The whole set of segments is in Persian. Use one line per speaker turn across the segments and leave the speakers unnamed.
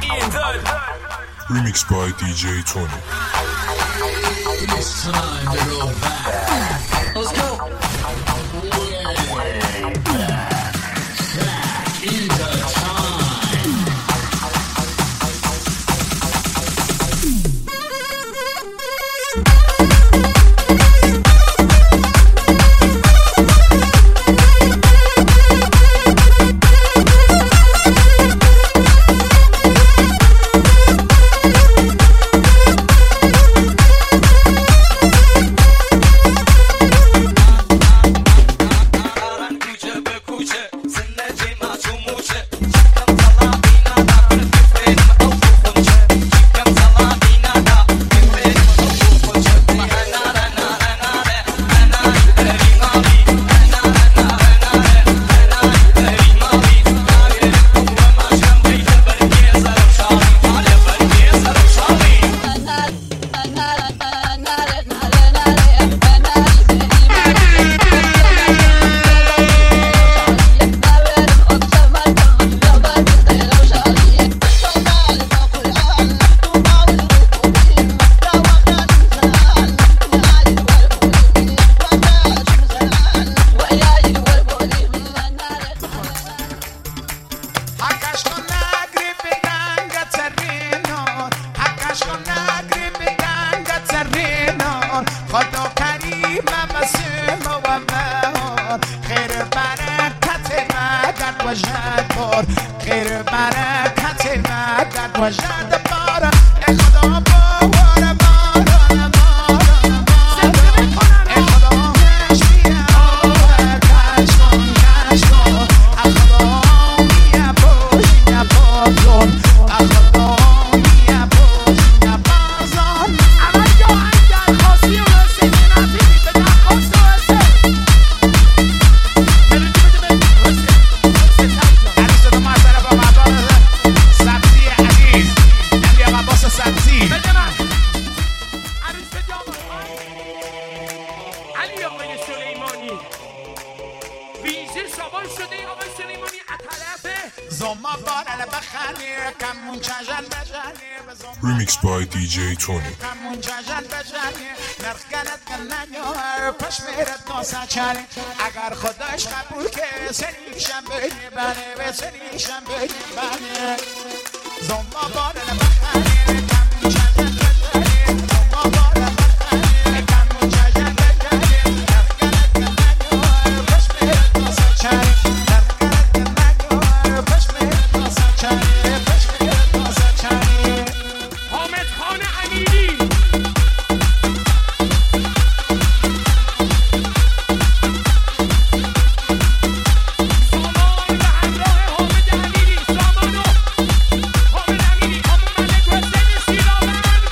Remixed by DJ Tony.
It's time to go back. Let's go. Way back into time.
Remixed by DJ Tony.
اگر خداش قبول که سریشم بگی بله به سریشم بگی بله زما باره بخنه کم چجن بجنه زما باره بخنه کم چجن بجنه نرکنت کننیو پش میره تا سچره نرکنت کننیو پش میره تا سچره پش میره تا سچره
حامد خان امیری
Come on,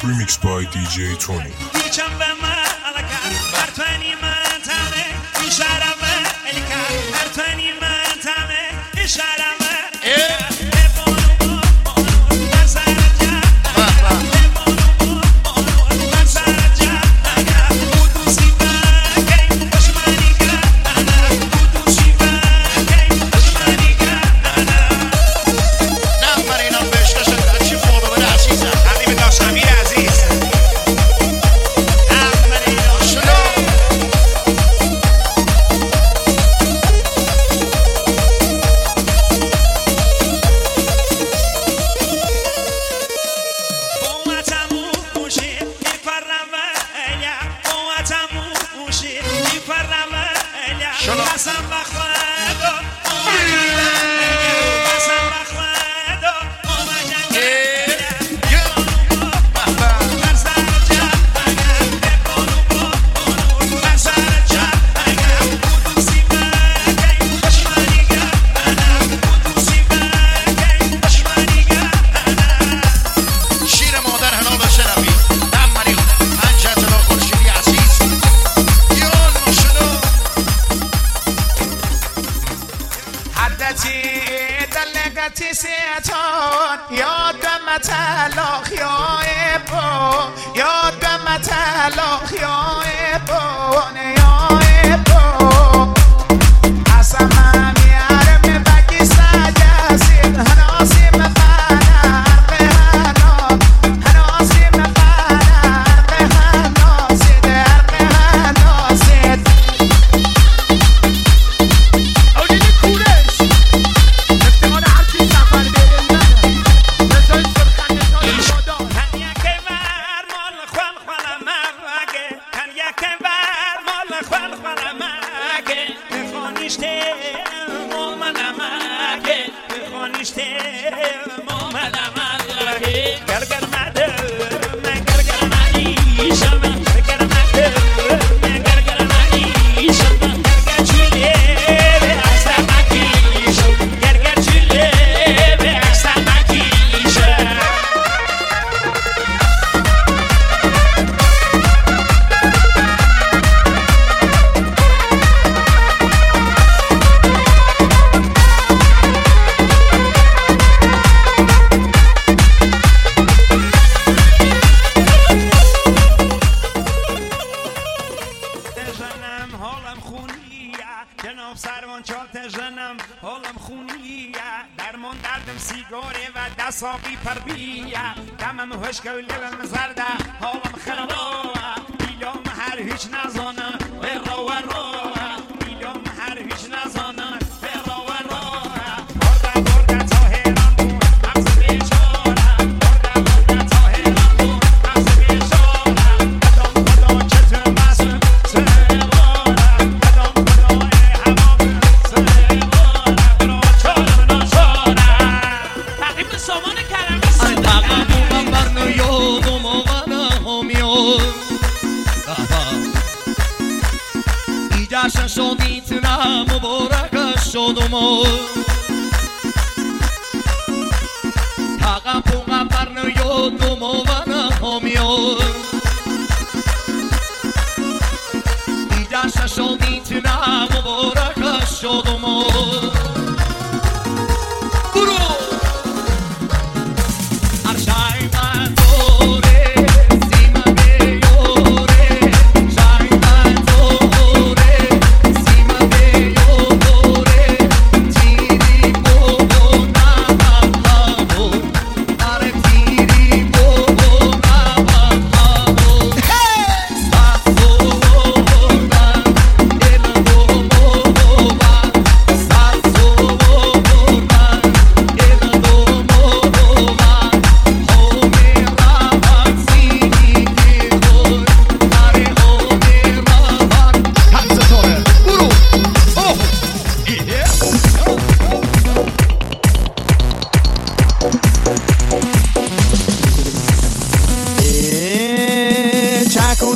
Remixed by DJ Tony.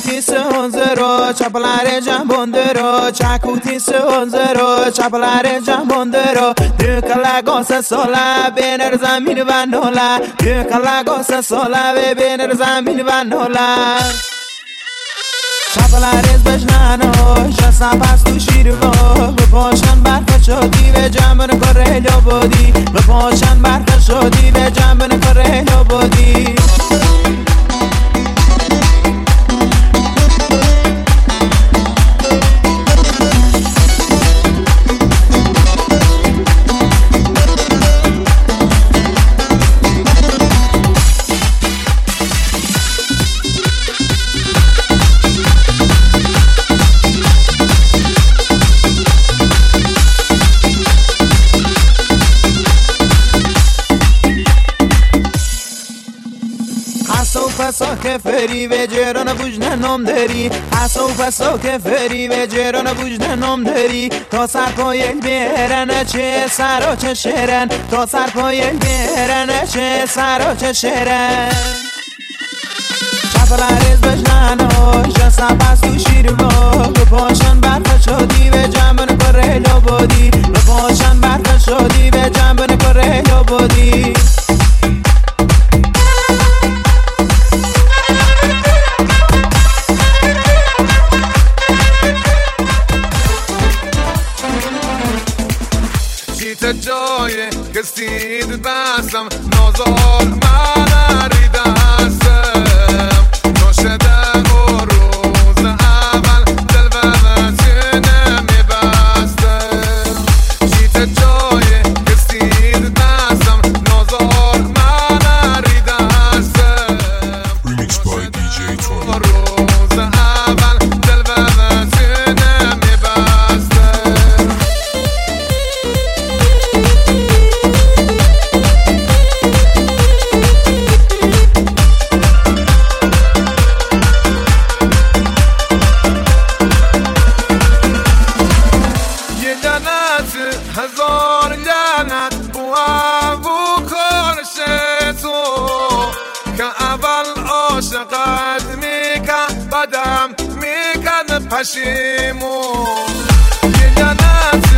Chakuti sonzero, chapalare jambondero, chakuti sonzero, chapalare jambondero. Dukalagosa sola, bener zamin vanola. Dukalagosa sola, bener zamin vanola. Chapalares bejnano, shasa pas tu shirvo. Bepashan barka shodi, ve jamban kore lobodi. Bepashan barka shodi, ve jamban kore lobodi. پسا که فری و جران بوجنه نام داری حسو پسا که فری و جران بوجنه نام داری تا سر پایل بیرن چه سر و چه شیرن تا سر پایل بیرن چه سر و چه شیرن چپلارز بجنانو جسا پس تو شیر با بپاشن برف شدی و جنبن کره لبادی بپاشن برف شدی و جنبن کره لبادی
جای کسید بستم نازار من ریدستم ناشدم و روز اول دل و وزینه میبستم جیت جای کسید بستم نازار من ریدستم
Remix by DJ Tony.
روز اول دل و وزینه میبستم هزار لعنت بو کارش تو که اول عاشقت میکن بعدم میکن پشیمون یه لعنت